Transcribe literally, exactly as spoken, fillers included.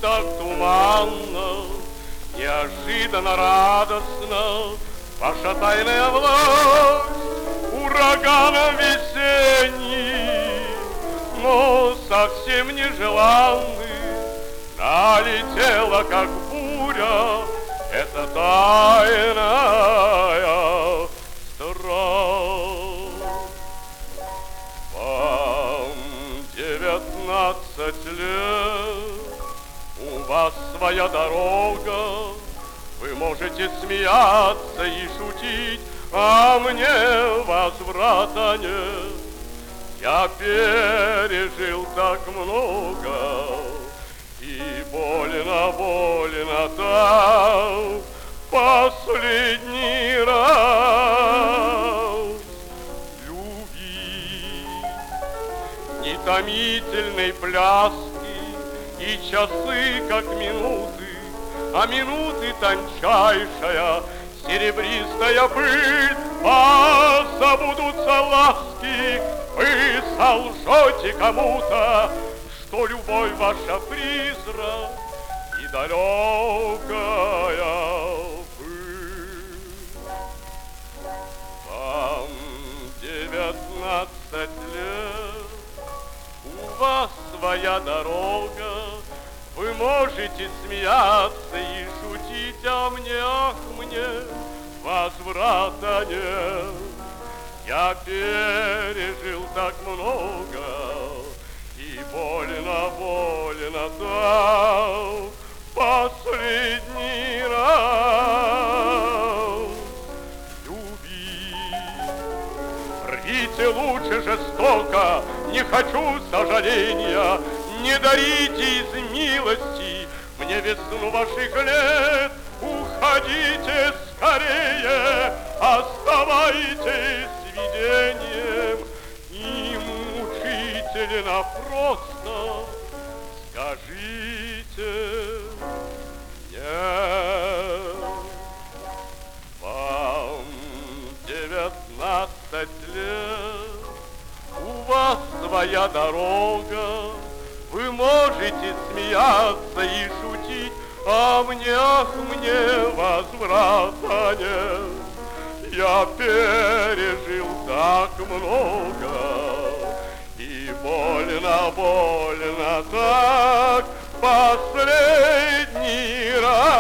так туманно, неожиданно радостно, ваша тайная власть ураганом весенний, но совсем нежеланный, налетела, как буря, эта тайная страсть. Вам девятнадцать лет, у вас своя дорога, вы можете смеяться и шутить, а мне возврата нет. Я пережил так много, и больно, больно так последний раз любить. Ни томительной пляски и часы, как минуты, а минуты тончайшая серебристая пыль. А забудутся ласки, вы солжете кому-то, что любовь ваша призрак и далекая пыль. Вам девятнадцать лет, у вас своя дорога, вы можете смеяться и шутить, а мне, ах, мне возврата нет. Я пережил так много, и больно, больно так последний раз любить. Рвите лучше жестоко, не хочу сожаления, не дарите из милости мне весну ваших лет. Уходите скорее, оставайтесь видением, и мучительно просто скажите нет. Вам девятнадцать лет, у вас своя дорога, вы можете смеяться и шутить, а мне, ах, мне возврата нет. Я пережил так много, и больно, больно так последний раз.